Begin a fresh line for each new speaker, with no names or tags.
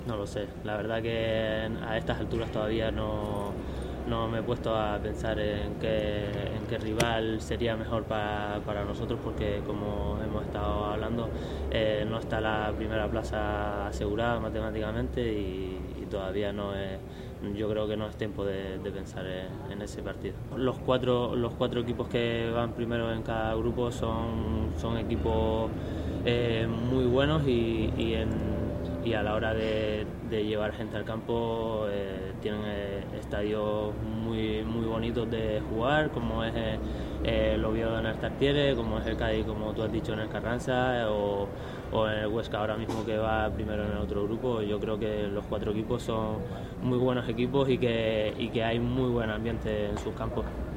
No lo sé, la verdad que a estas alturas todavía no me he puesto a pensar en qué rival sería mejor para nosotros, porque como hemos estado hablando, no está la primera plaza asegurada matemáticamente y todavía no es, yo creo que no es tiempo de pensar en ese partido. Los cuatro equipos que van primero en cada grupo son equipos muy buenos y a la hora de llevar gente al campo tienen estadios muy bonitos de jugar, como es el Oviedo en el Tartiere, como es el Cádiz, como tú has dicho, en el Carranza, o en el Huesca ahora mismo, que va primero en el otro grupo. Yo creo que los cuatro equipos son muy buenos equipos y que hay muy buen ambiente en sus campos.